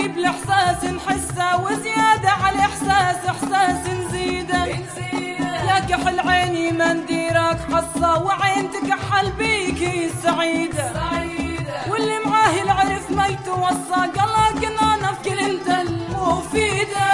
بالاحساس نحسه وزياده على الاحساس احساس نزيده يا كحل عيني ما نديرك حصه وعين تكحل بيكي سعيده واللي معاه العرف ما يتوصى قالك انا في كلمته المفيده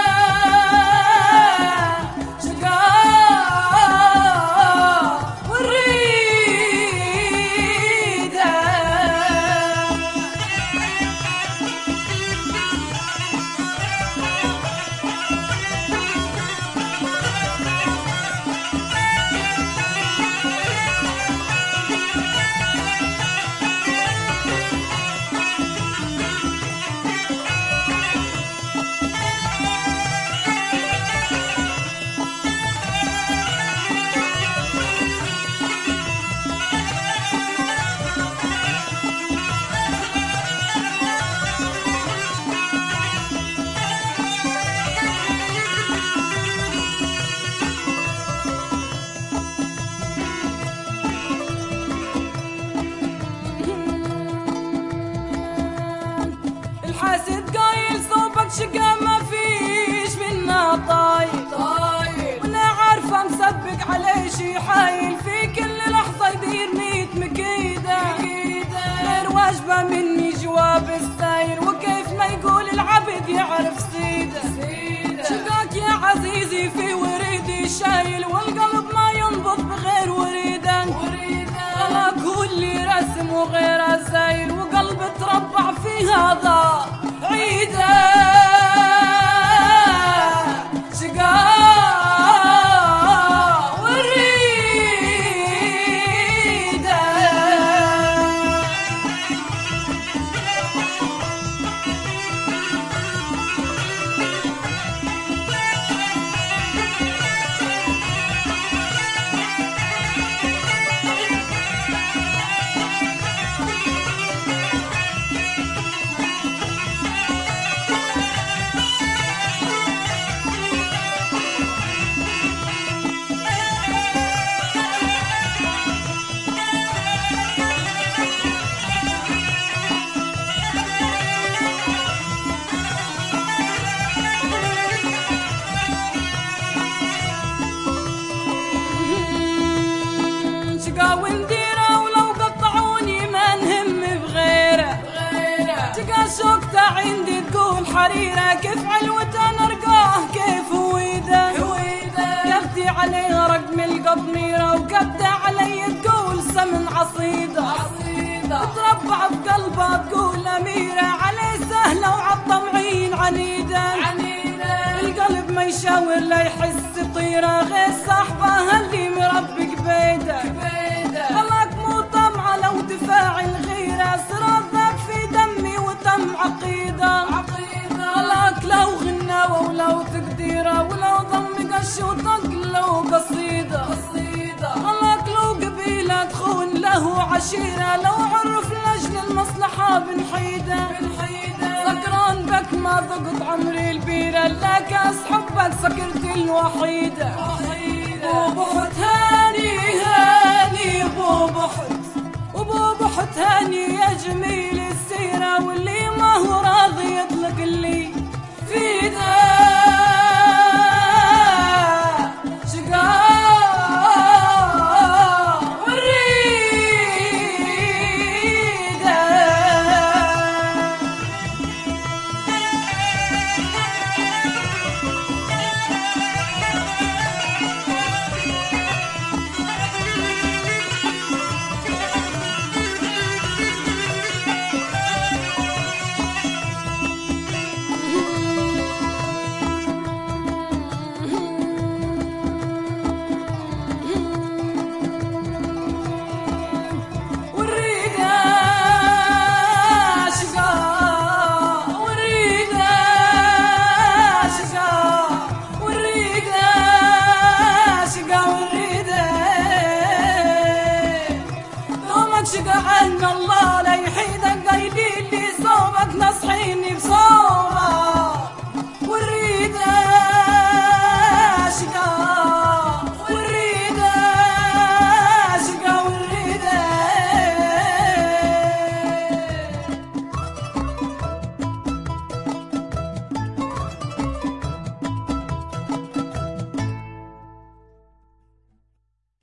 الحاسد قايل صوبك شقا ما فيش منا طايل وانا عارفه مسبق عليه شي حايل في كل لحظه يدير 100 مكيده غير واجبه مني جواب الساير وكيف ما يقول العبد يعرف سيده شقاك يا عزيزي في وريدي شايل والقلب ما ينبض بغير وريده غلا كل رسم وغيره زايل وقلب تربع في هذا عيده ونديره ولو قطعوني ما نهم بغيره تلقى شوكته عندي تقول حريره كيف علوته نرقاه كيف هويده كبتي عليها رقم القطميره وكبته علي تقول سمن عصيده تربع بقلبها تقول اميره عليه سهله وعالطمعين عنيده القلب ما يشاور لا يحس طيره غير صاحبه اللي مربي قبيده خلاك مو طمعه لو تفاعل غيره صراطك في دمي وتم عقيده خلاك لو غناوه ولو تقديره ولو ضم قش وطق لو قصيده خلاك لو قبيله تخون له عشيره لو عرف لاجل المصلحه بنحيده سكران بك ما ضقط عمري البيره لا كاس حبك سكرتي الوحيده وبحت هاني وبو بحت هاني يا جميل السيره واللي ما هو راضي